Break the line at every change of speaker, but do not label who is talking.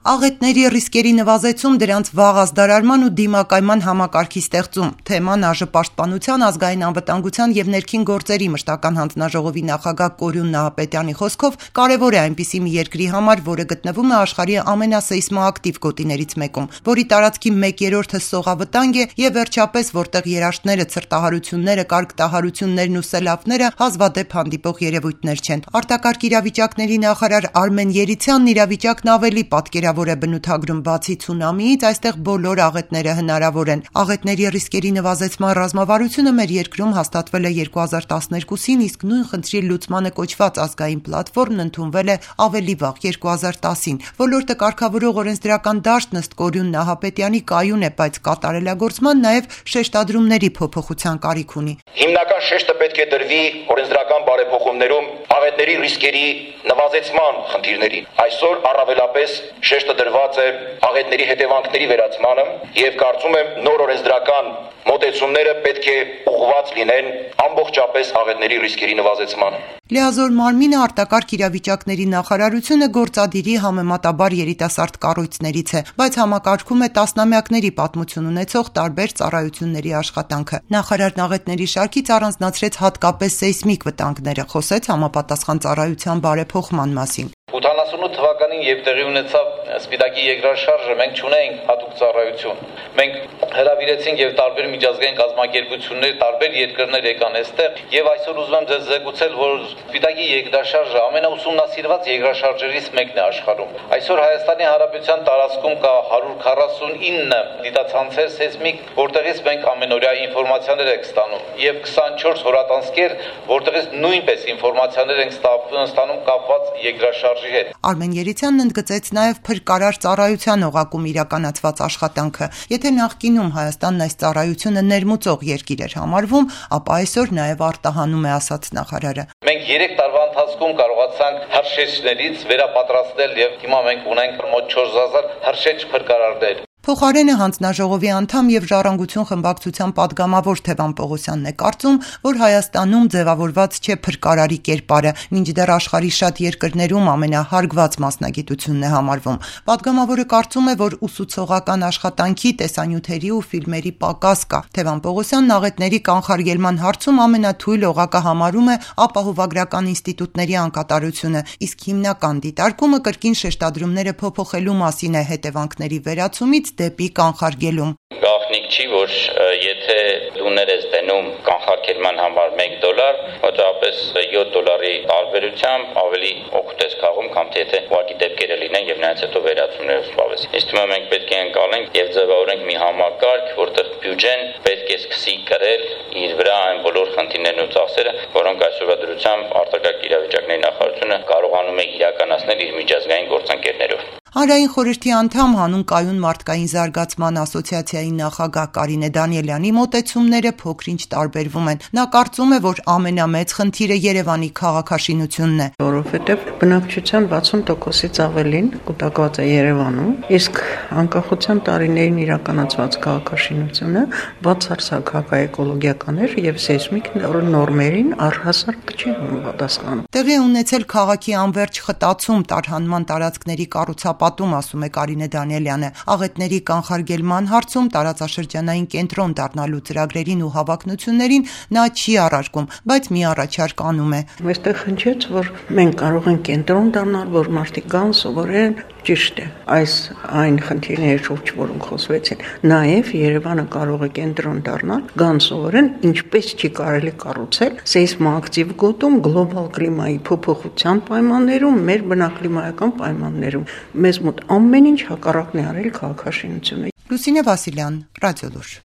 Աղետների ռիսկերի նվազեցում, դրանց վաղ ազդարարման ու դիմակայման համակարգի ստեղծում։ Թեման ԱԺ ազգային անվտանգության եւ ներքին գործերի մշտական հանձնաժողովի նախագահ Կորյուն Նահապետյանի խոսքով կարեւոր է այնպիսի մի երկրի համար, որը գտնվում է աշխարհի ամենասեյսմոակտիվ գոտիներից մեկում, որի տարածքի 1/3-ը սողավտանգ է եւ վերջապես որտեղ երաշտները, ցրտահարությունները, կարգտահարություններն ու սելավները հազվադեպ հանդիպող երևույթներ չեն։ Արտակարգ իրավիճակների նախարար Արմեն Երիցյանն իրավիճակն ավելի պատկերավոր է բնութագրում, բացի ցունամիից, այստեղ բոլոր աղետները հնարավոր են։ Աղետների ռիսկերի նվազեցման ռազմավարությունը մեր երկրում հաստատվել է 2012-ին, իսկ նույն խնդրի լուծմանը կոչված ազգային պլատֆորմն ընդունվել է ավելի վաղ 2010-ին։ Ոլորտը կարգավորող օրենսդրական դաշտն ըստ Կորյուն Նահապետյանի կայուն է, բայց կատարելագործման նաև շեշտադրումների փոփոխության կարիք ունի։
Հիմնական շեշտը պետք է դրվի օրենսդրական բարեփոխումներում աղետների ռիսկերի նվազեցման խնդիրներին։ Այսօր առավելապես շեշտը դրված է աղետների հետևանքների վերացմանը եւ կարծում եմ նոր օրենսդրական մոտեցումները պետք է ուղղված լինեն ամբողջապես աղետների ռիսկերի նվազեցմանը։
Լիազոր մարմինը արտակարգ իրավիճակների նախարարությունը գործադիրի համեմատաբար երիտասարդ կառույցներից է, բայց համակարգում է տասնամյակների պատմություն ունեցող տարբեր ծառայությունների աշխատանքը։ Նախարարն աղետների շարքից առանձնացրեց հատկապես սեյսմիկ վտանգները, խոսեց համապատասխան ծառայության բարեփոխման մասին։
88 թվականին եւ տեղի ունեցավ Սպիտակի երկրաշարժը, մենք չունեինք հատուկ ծառայություն։ Մենք հրավիրեցինք եւ տարբեր միջազգային կազմակերպություններ, տարբեր երկրներ եկան այստեղ եւ այսօր ուզում եմ ձեզ զեկուցել, որ Սպիտակի երկրաշարժը ամենաուսումնասիրված երկրաշարժերից մեկն է աշխարհում։ Այսօր Հայաստանի Հանրապետության տարածքում կա 149 դիտացանցեր սեյսմիկ, որտեղից մենք ամենօրյա ինֆորմացիաներ ենք ստանում եւ 24 հորատանցքեր, որտեղից նույնպես ինֆորմացիաներ ենք ստանում կապված երկրաշարժի հետ։
Արմեն Երիցյանն ընդգծեց նաև փրկարար ծառայության օղակում իրականացված աշխատանքը։ Եթե նախկինում Հայաստանն այս ծառայությունը ներմուծող երկիր էր համարվում, ապա այսօր նաև արտահանում է, ասաց նախարարը։
Մենք 3 տարվա ընթացքում կարողացանք հրշեջներից վերապատրաստել եւ հիմա մենք ունենք մոտ 4000 հրշեջ փրկարարներ։
Փոխարենը հանձնաժողովի անդամ եւ Ժառանգություն խմբակցության падգամավոր Թևան Պողոսյանն է կարծում, որ Հայաստանում ձևավորված չէ փրկարարի կերպարը, մինչդեռ աշխարհի շատ երկրներում ամենահարգված մասնագիտությունն է համարվում։ Падգամավորը կարծում է, որ ուսուցողական աշխատանքի, տեսանյութերի ու ֆիլմերի պակաս կա։ Թևան Պողոսյանն աղետների կանխարգելման հարցում ամենաթույլ օղակը համարում է ապահովագրական ինստիտուտների անկատարությունը, իսկ հիմնական դիտարկումը կրկին շեշտադրումները փոփոխելու մասին է հետևանքների վերացումից դեպի կանխարգելում։
Գաղտնիք չի, որ եթե դուներ ես դնում կանխարգելման համար $1, մոտավորապես $7 տարբերությամբ ավելի օգուտ ես քաղում, քան թե եթե ուղղակի դեպքերը լինեն եւ նրանց հետո վերացումներով զբաղվես։ Իսկ թվում է մենք պետք է անցնենք եւ ձևավորենք մի համակարգ, որտեղ բյուջեն պետք է սկսի կրել իր վրա այն բոլոր խնդիրներն ու ծախսերը, որոնք այսօրվա դրությամբ արտակարգ իրավիճակների նախարարությունը կարողանում է իրականացնել իր միջազգային գործընկերներով։
Հանրային խորհրդի անդամ հանուն կայուն մարդկային զարգացման ասոցիացիայի նախագահ Կարինե Դանիելյանի մոտեցումները փոքր-ինչ տարբերվում են։ Նա կարծում է, որ ամենամեծ խնդիրը Երևանի քաղաքաշինությունն է,
որովհետև բնակչության 60%-ից ավելին կուտակված է Երևանում, իսկ անկախության տարիներին իրականացված քաղաքաշինությունը բացարձակ հակաէկոլոգիական էր եւ սեյսմիկ նորմերին առհասարակ չի պատասխանում։
Տեղի ունեցել քաղաքի անվերջ խտացում, տարհանման տարածքների կառուցապատում, ասում է Կարինե Դանիելյանը։ Աղետների կանխարգելման հարցում տարածաշրջանային կենտրոն դառնալու ծրագրերին ու հավակնություններին նա չի առարկում, բայց մի առաջարկ անում է։
Այստեղ հնչեց, որ մենք կարող ենք կենտրոն դառնալ, որ մարդիկ գան, սովորեն, ճիշտ է։ Այս այն խնդիրների շուրջ, որոնք խոսվեցին, նաև Երևանը կարող է կենտրոն դառնալ, գան սովորեն, ինչպես չի կարելի կառուցել սեյսմոակտիվ գոտում գլոբալ կլիմայի փոփոխության պայմաններում, մեր բնակլիմայական պայմաններում։ Մեզ մոտ ամեն ինչ հակառակն է արել քաղաքաշինությունը։
Լուսինե Վասիլյան, Ռադիոլուր։